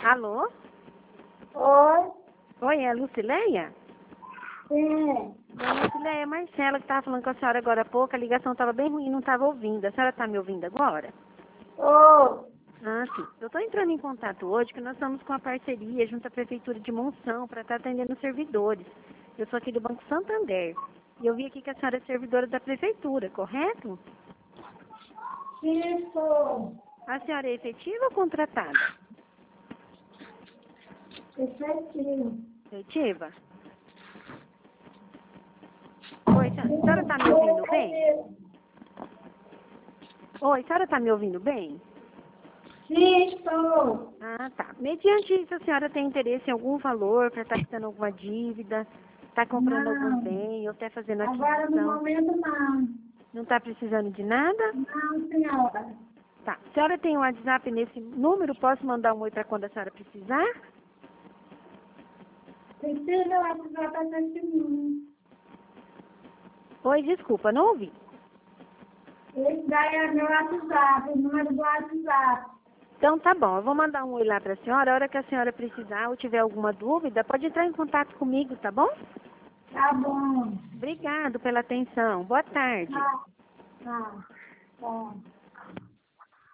Alô? Oi? Oi, é a Lucileia? Sim. Dona Lucileia, é Marcela que estava falando com a senhora agora há pouco. A ligação estava bem ruim, não estava ouvindo. A senhora está me ouvindo agora? Oi. Ah, sim. Eu estou entrando em contato hoje porque nós estamos com a parceria junto à Prefeitura de Monção para estar atendendo os servidores. Eu sou aqui do Banco Santander. E eu vi aqui que a senhora é servidora da Prefeitura, correto? Isso. A senhora é efetiva ou contratada? Efetivo. Efetiva? Oi, a senhora está me ouvindo bem? Oi, a senhora está me ouvindo bem? Sim, estou. Ah, tá. Mediante isso, a senhora tem interesse em algum valor para estar quitando alguma dívida, está comprando algum Não. bem ou até fazendo Agora, no aquisição? momento, não. Não está precisando de nada? Não, senhora. Tá. A senhora tem um WhatsApp nesse número? Posso mandar um oi para quando a senhora precisar? Precisa avisar para esse número. Oi, desculpa, não ouvi. Esse daí é meu WhatsApp, o número do WhatsApp. Então tá bom, eu vou mandar um oi lá para a senhora. A hora que a senhora precisar ou tiver alguma dúvida, pode entrar em contato comigo, tá bom? Tá bom. Obrigado pela atenção. Boa tarde. Tá. Tá. Tá.